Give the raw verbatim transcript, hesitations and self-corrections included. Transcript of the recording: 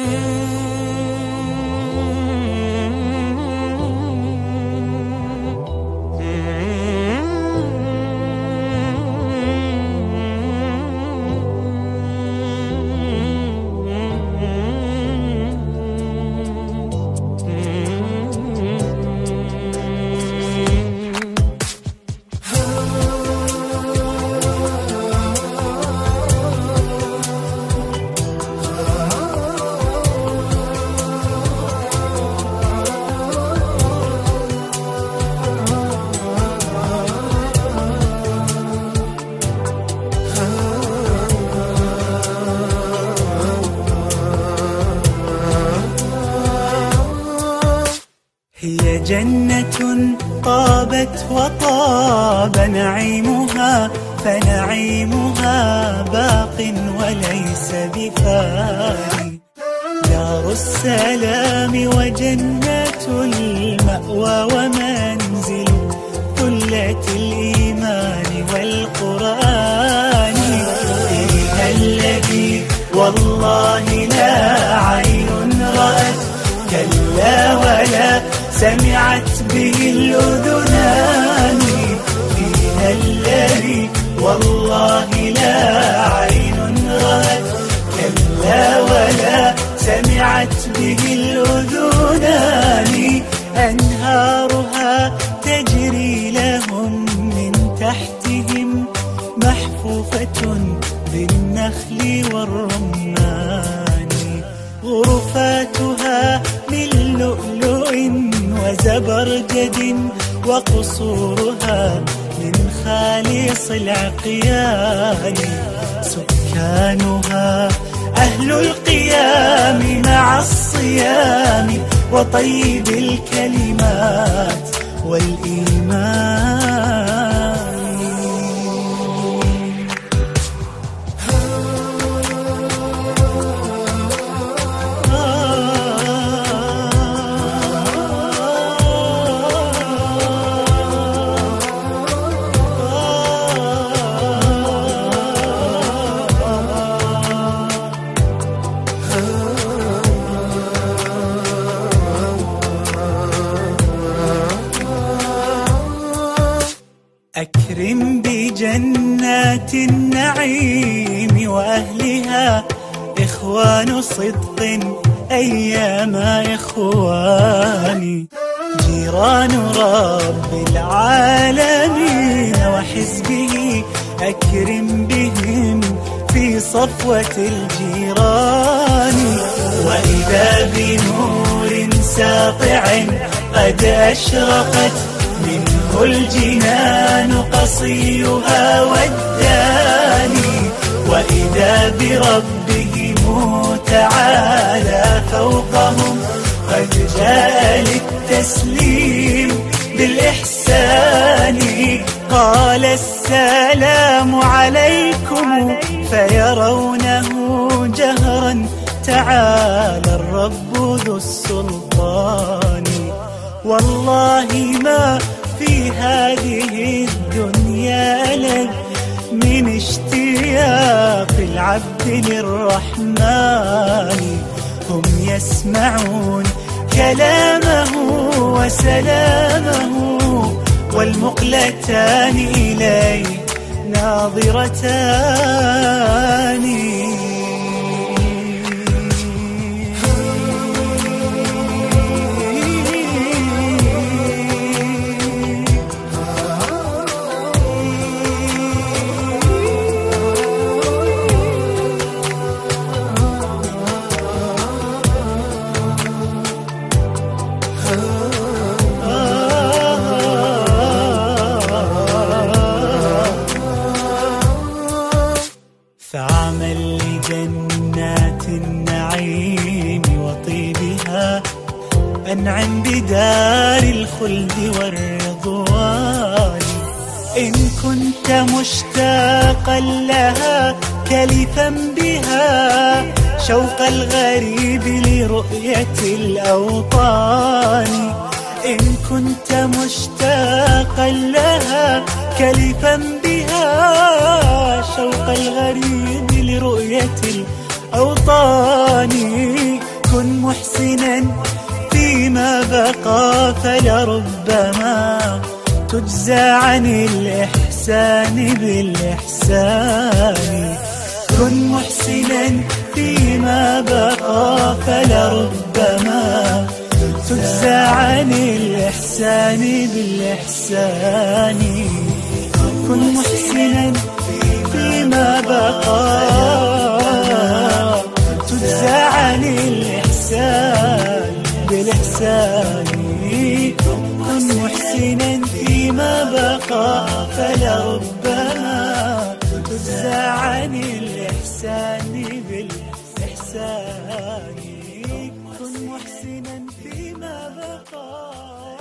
هي جنة طابت وطاب نعيمها، فنعيمها باق وليس بفاني. دار السلام وجنة المأوى ومنزل ثلة الإيمان والقرآن. فيها الذي والله لا عين رأت، كلا ولا سمعت به الأذنان. فيها الذي والله لا عين رأت، كلا ولا سمعت به الأذنان. أنهارها تجري لهم من تحتهم، محفوفة بالنخل والرمان. غرفاتها من لؤلؤ وزبرجد، وقصورها من خالص العقيان. سكانها أهل القيام مع الصيام، وطيب الكلمات والإيمان. أكرم بجنات النعيم وأهلها، إخوان صدق أيام إخواني. جيران رب العالمين وحزبه، أكرم بهم في صفوة الجيران. وإذا بنور ساطع قد أشرقت، منه الجنان قصيها والداني. وإذا بربهم تعالى فوقهم، قد جاء للتسليم بالإحسان. قال السلام عليكم، فيرونه جهرا تعالى الرب ذو السلطان. والله ما في هذه الدنيا لك من اشتياق العبد للرحمن. هم يسمعون كلامه وسلامه، والمقلتان إليه ناظرتان. فعمل لجنات النعيم وطيبها، أنعم بدار الخلد والرضوان. إن كنت مشتاقا لها كلفا بها، شوق الغريب لرؤية الأوطان. إن كنت مشتاقا لها كلفا بها، شوق الغريب لرؤية الأوطان. كن محسنا فيما بقى فلربما تجزى عن الإحسان بالإحسان. كن محسنا فيما بقى فلربما تجزى عن الإحسان بالإحسان. كن محسنا فيما بقى تجزى عن الإحسان بالإحسان. كن محسنا فيما بقى فلربما تجزى عن الإحسان بالإحسان. كن محسنا فيما بقى